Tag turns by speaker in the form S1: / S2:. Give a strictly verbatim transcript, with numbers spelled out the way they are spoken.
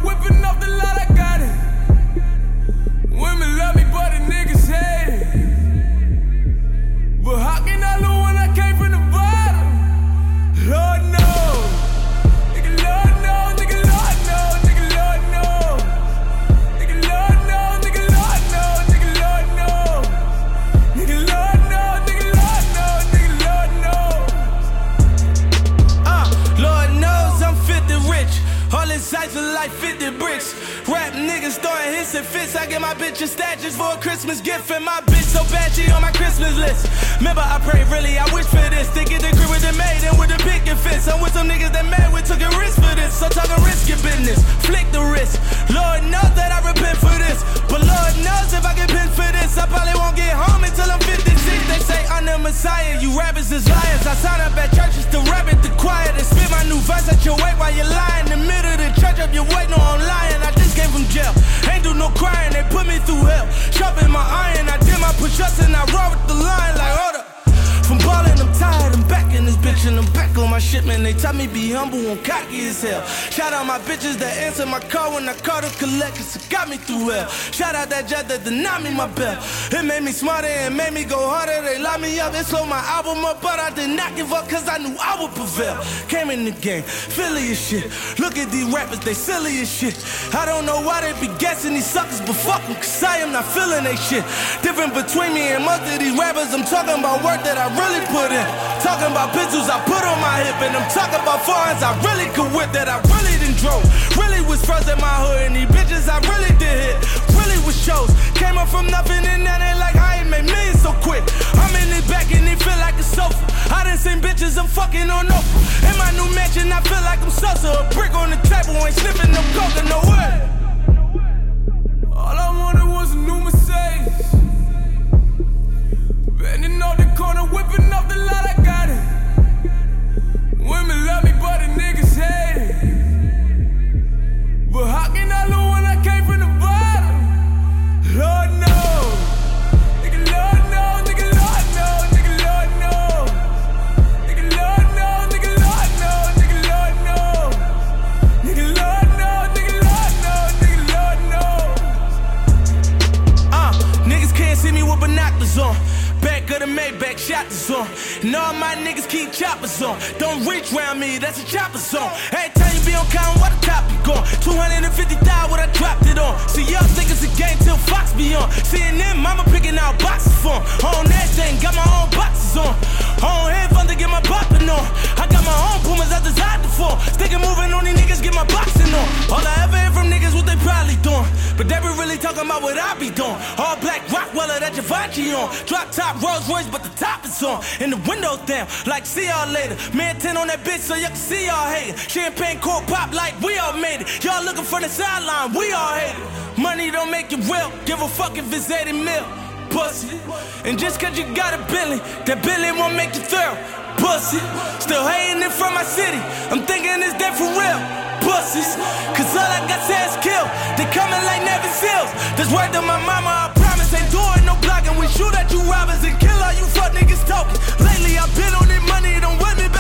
S1: whipping off the lot, I got it. Women love me, but the niggas hate it. But how can I lose when I came from the bottom? Lord knows. Nigga, Lord knows, nigga, Lord knows, nigga, Lord knows. Nigga, Lord knows, nigga, Lord knows, nigga, Lord knows. Nigga, Lord knows, nigga, Lord knows, nigga, Lord knows.
S2: Uh, Lord knows I'm fifty rich. All this sights of life, fifty bricks. Rap niggas throwing hits and fits. I get my bitches statues for a Christmas gift. And my bitch so bad she on my Christmas list. Remember I pray really, I wish for this. They get the crib with the maid and with the picket fits. I'm with some niggas that mad, we took a risk for this. So talking risky business, flick the wrist. Lord knows that I repent for this. But Lord knows if I get pinned for this, I probably won't get home until I'm fifty-six. They say I'm the Messiah, you rappers is liars. I sign up at churches to rap at the choir. To spit my new verse at your weight while you're lying. In the middle of the church up your weight, no I'm lying. I just came from jail, ain't do no crying. They put me through hell, sharpen my iron. I did my push-ups and I roll with the line like hold up. From ballin', I'm tired, I'm back in this bitch and I'm back on my shit, man. They tell me be humble, I'm cocky as hell. Shout out my bitches that answer my call when I call to collect, cause it got me through hell. Shout out that jet that denied me my belt. It made me smarter and made me go harder. They locked me up, they slowed my album up, but I did not give up cause I knew I would prevail. Came in the game, Philly as shit. Look at these rappers, they silly as shit. I don't know why they be guessing these suckers, but fuck them, cause I am not feeling they shit. Different between me and most of these rappers, I'm talking about work that I really put in. Talking about pistols I put on my hip. And I'm talking about foreigns I really could whip, that I really done drove. Really was first in my hood. And these bitches I really did hit. Really was shows. Came up from nothing and now they like I ain't made millions so quick. I'm in this back and they feel like a sofa. I done seen bitches I'm fucking on Oprah. In my new mansion I feel like I'm Sosa. A brick on the table ain't sniffing no coke no way.
S1: All I wanted was a new Mercedes. Bending off the corner, whipping off the lot, I got it. Women love me, but the niggas hate it. But how can I lose when I came from the bottom? Lord knows. Nigga, Lord knows, nigga, Lord knows, nigga, Lord knows. Nigga, Lord knows, nigga, Lord knows, nigga, Lord knows. Nigga, Lord knows, nigga, Lord knows, nigga, Lord knows.
S2: Uh, niggas can't see me with binoculars on. Back of the Maybach, shot the zone. And all my niggas keep choppers on. Don't reach round me, that's a chopper zone. Every time you be on count, what the top you gone? two hundred fifty thousand, what I dropped it on. See, y'all think it's a game till Fox be on. C N N, mama picking out boxes for 'em. On that thing, got my own boxes on. On headphones to get my poppin' on. I got my own boomers I designed for. Sticking moving on these niggas, get my boxing on. All I ever hear from niggas, what they probably doing. But they be really talking about what I be doing. All black Rockweller that Givenchy on. Drop top Rolls Royce, but the top is on. And the windows down, like see y'all later. Man ten on that bitch so y'all can see y'all hating. Champagne cork pop like we all made it. Y'all looking for the sideline, we all hate it. Money don't make it real, give a fuck if it's eighty mil. Pussy. And just cause you got a billion, that billion won't make you thorough. Pussy. Still hating it from my city, I'm thinking it's dead for real. Pussies. Cause all I got says kill. They coming like Navy SEALs. This word to my mama, I promise. Ain't doing no blocking. We shoot at you robbers and kill all you fuck niggas talking. Lately I've been on this money, don't with me.